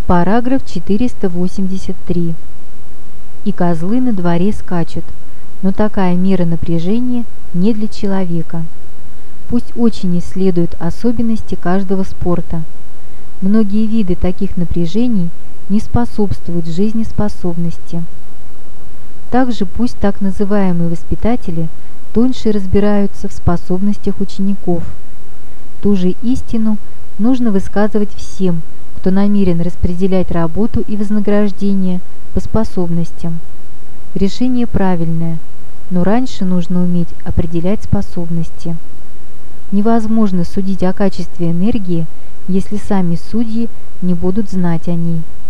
Параграф 483. И козлы на дворе скачут, но такая мера напряжения не для человека. Пусть очень исследуют особенности каждого спорта. Многие виды таких напряжений не способствуют жизнеспособности. Также пусть так называемые воспитатели тоньше разбираются в способностях учеников. Ту же истину нужно высказывать всем, кто намерен распределять работу и вознаграждение по способностям. Решение правильное, но раньше нужно уметь определять способности. Невозможно судить о качестве энергии, если сами судьи не будут знать о ней.